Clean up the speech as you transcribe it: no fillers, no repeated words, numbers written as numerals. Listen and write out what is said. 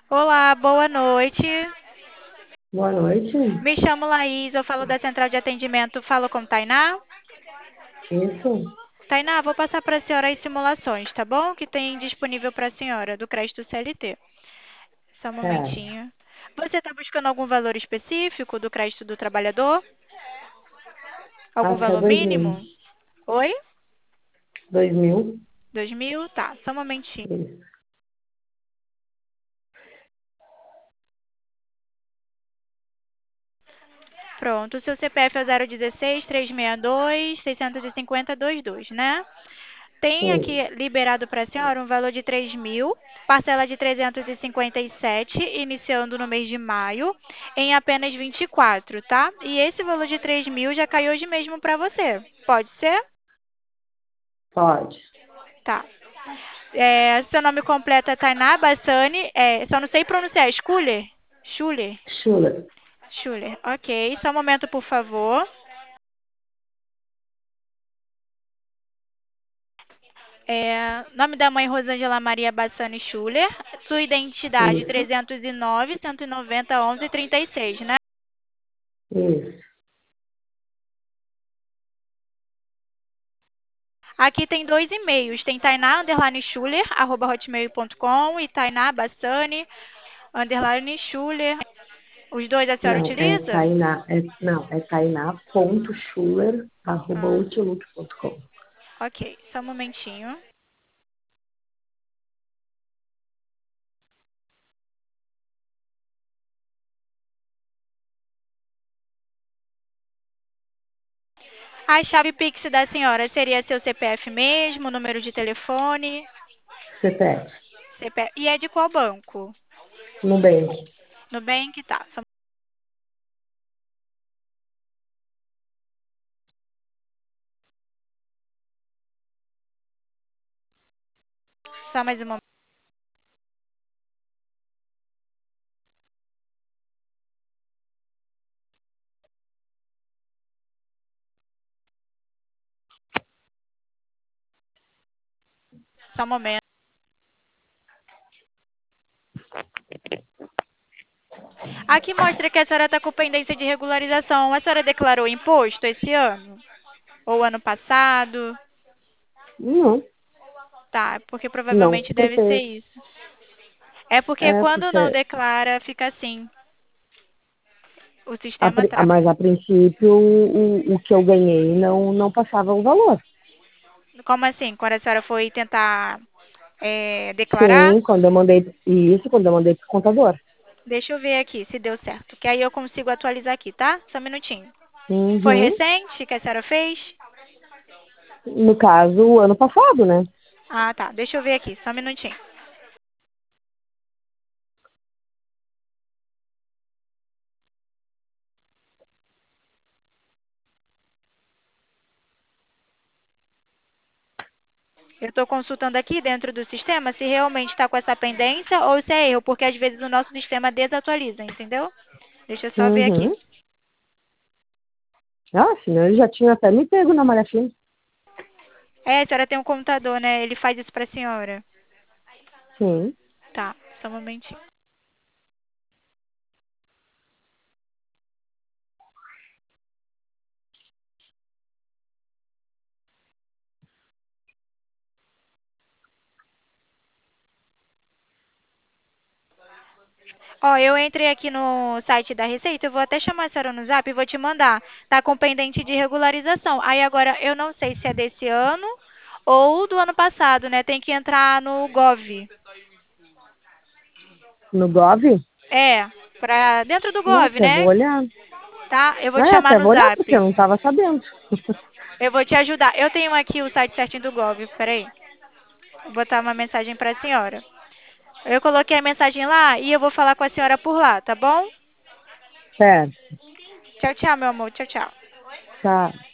Olá, boa noite. Boa noite. Me chamo Laís, eu falo da Central de Atendimento, falo com Tainá. Isso? Tainá, vou passar para a senhora as simulações, tá bom? Que tem disponível para a senhora, do crédito CLT. Só um Certo. momentinho. Você está buscando algum valor específico do crédito do trabalhador? Algum Acho que é valor 2.000. mínimo? Oi? 2.000? 2.000? Tá, só um momentinho. Isso. Pronto, o seu CPF é o 016 362 650 22, né? Tem aqui Isso. liberado para a senhora um valor de 3.000, parcela de 357, iniciando no mês de maio, em apenas 24, tá? E esse valor de 3.000 já caiu hoje mesmo para você. Pode ser? Pode. Tá. Seu nome completo é Tainá Bassani, só não sei pronunciar, é Schuller? Schuller? Chula. Schuller, ok. Só um momento, por favor. Nome da mãe Rosângela Maria Bassani Schuller. Sua identidade Isso. 309 190 11 36, né? Isso. Aqui tem dois e-mails. Tem Tainá underline Schuller, arroba hotmail.com e Tainá Bassani underline Schuller. Os dois a senhora Não, é utiliza? Tainá. Não, é Ah, tainá.schuller@outlook.com. ok. Só um momentinho. A chave Pix da senhora seria seu CPF mesmo, número de telefone, CPF. CPF. E é de qual banco? Nubank. Nubank, tá. Só mais um momento. Só um momento. Aqui mostra que a senhora está com pendência de regularização. A senhora declarou imposto esse ano? Ou ano passado? Não. Tá, porque Não, provavelmente deve ser porque. isso. É porque É, quando não porque. declara, fica assim. O sistema trava. Mas a princípio o que eu ganhei não passava o valor. Como assim? Quando a senhora foi tentar declarar? Sim, quando eu mandei. Isso, quando eu mandei pro contador. Deixa eu ver aqui se deu certo. Que aí eu consigo atualizar aqui, tá? Só um minutinho. Foi Uhum. recente que a senhora fez? No caso, o ano passado, né? Ah, tá. Deixa eu ver aqui. Só um minutinho. Eu estou consultando aqui dentro do sistema se realmente está com essa pendência ou se é erro, porque às vezes o nosso sistema desatualiza, entendeu? Deixa eu só ver aqui. Uhum. Ah, senão ele já tinha até me pego na malha fina. A senhora tem um computador, né? Ele faz isso para a senhora. Sim. Tá, só um momentinho. Ó, eu entrei aqui no site da Receita, eu vou até chamar a senhora no Zap e vou te mandar. Tá com pendente de regularização. Aí agora eu não sei se é desse ano ou do ano passado, né? Tem que entrar no Gov. No Gov? Pra dentro do Não, Gov, até vou né? olhar. Tá? Eu vou te Ah, chamar até no vou olhar, Zap. porque eu não estava sabendo. Eu vou te ajudar. Eu tenho aqui o site certinho do Gov. Peraí. Vou botar uma mensagem para a senhora. Eu coloquei a mensagem lá e eu vou falar com a senhora por lá, tá bom? Certo. Tchau, tchau, meu amor. Tchau, tchau. Tá.